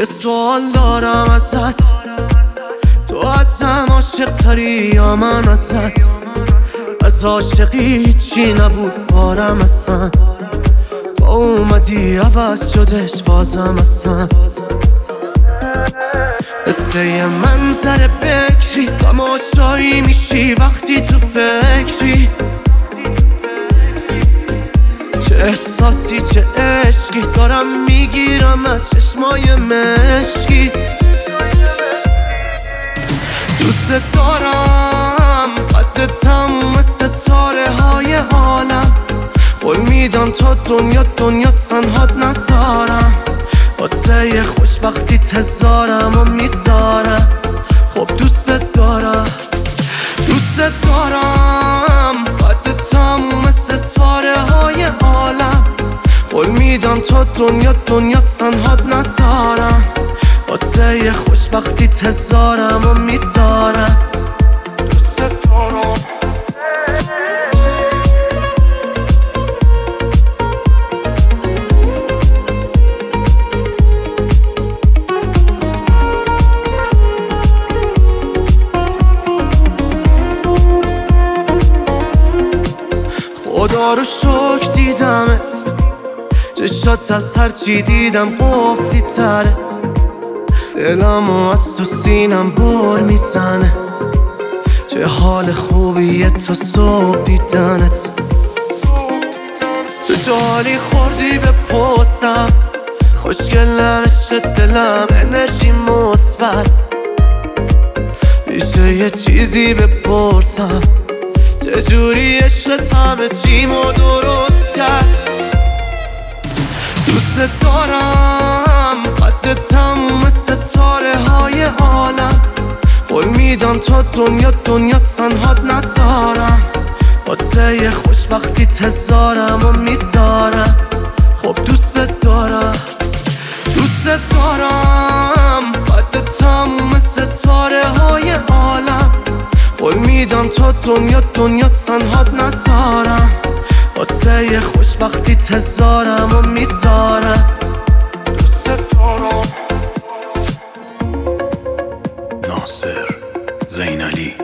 یه سوال دارم ازت، تو ازم عاشق تری یا من ازت؟ از عاشقی چی نبود بارم اصلا، تو اومدی عوض شدش بازم اصلا. مثل یه منظر بکری تماشایی میشی وقتی تو فکری، چه احساسی چه عشقی دارم میگیرم از چشمای مشکیت. دوست دارم قد تموم ستاره های عالم، قول میدم تا دنیا سنهات نذارم، واسه یه خوشبختی تزارم و میذارم. خب دوست دارم قد تموم ستاره های عالم، قول میدم تا دنیا سنهات نذارم، واسه یه خوشبختی تزارم و میذارم. خدا رو شکر دیدمت، چشات از هرچی دیدم قفلی تره، دلمو از تو سینم بر میزنه، چه حال خوبیه تا صبح دیدنت. تو جالی خوردی به پستم، خوشگلم عشق دلم انرژی مثبت، میشه یه چیزی بپرسم چجوری عشقت همه چیمو درست کرد؟ دوست دارم قد تموم ستاره های عالم، قول میدم تا دنیا سنهات نذارم، واسه یه خوشبختی تزارم و میذارم. خب دوست دارم قد تموم ستاره های عالم، قول میدم تا دنیا سنهات نذارم، واسه یه خوشبختی تزارم و میذارم. ناصر زینالی